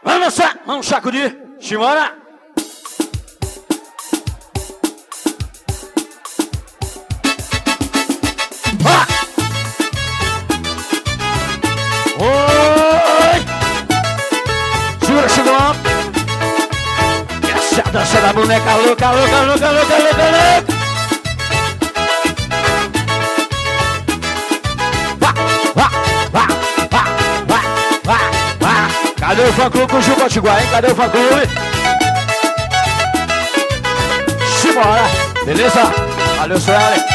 Vamos dançar, vamos sacudir. Simbora. Oi! Segura, segura. Essa é a dança da boneca louca, louca, louca, louca, louca, louca. Cadê o fã-clube com o Gil Potiguar, hein? Cadê o fã-clube? Simbora! Beleza? Valeu, Sueli!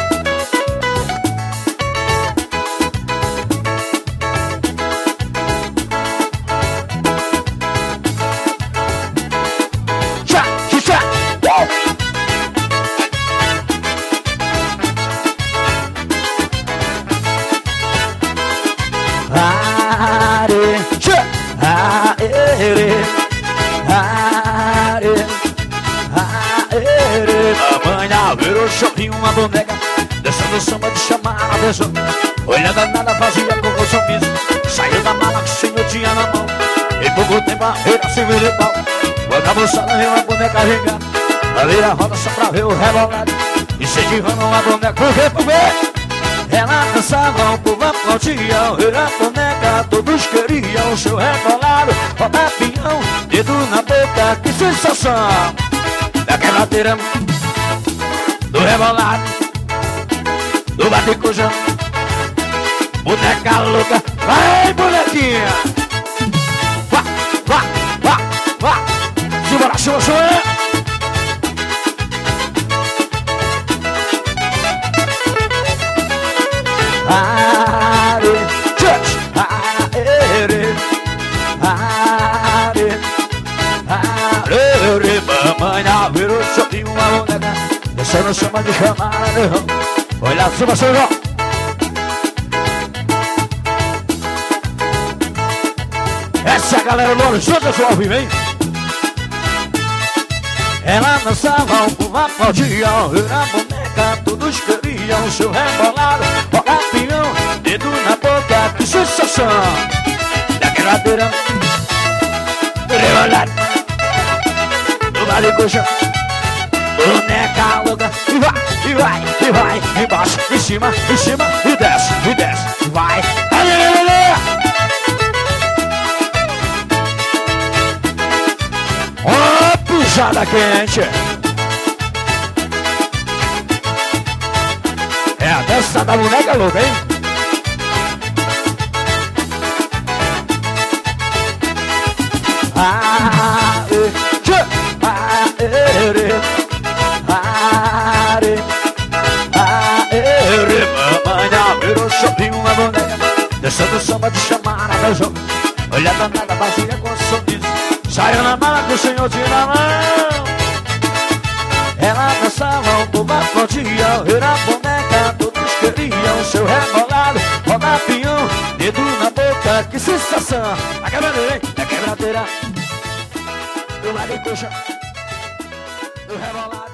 Tchá, tchá! Amanhã virou shopping uma boneca, dançando samba de chamar a atenção. Olhando a nada vazia com o sorriso, saiu da mala que o senhor tinha na mão. Em pouco tempo a feira se virou pau. Quando a moçada viu a boneca ringar, a vira roda só pra ver o rebolado, incentivando a boneca, por quê? Ela dançava, o povo aplaudia, a boneca, todos queriam o seu rebolado. Roda pinhão, dedo na boca, que sensação! Da quebradeira, do rebolado, do bate-cujão, boneca louca, vai bonequinha! Vá, vá, vá, vá! Simbora, simbora, simbora! Mamãe virou shopping uma boneca, dançando chama de chamada de rão. Olha pra você, João. Essa é a galera do Horizonte, pessoal, viu, hein? Ela dançava, o povo aplaudia, a boneca, todos queriam o seu rebolado. Roda pinhão, dedo na boca, que sensação! Da quebradeira, do rebolado, do bate-cujão, boneca louca, e vai, e vai, e vai, embaixo, em cima, e desce, vai. Ó, puxada quente. É a dança da boneca louca, hein? Mamãe virou shopping uma boneca, dançando samba de chamar a beijão. Olha a danada vazia com sorriso, saiu na mala com o senhor de na mão. Ela dançava, o povo aplaudia, era a boneca, todos queriam o seu rebolado. Roda pinhão, dedo na boca, que sensação! A quebradeira, hein? A quebradeira do bate-cujão, do rebolado.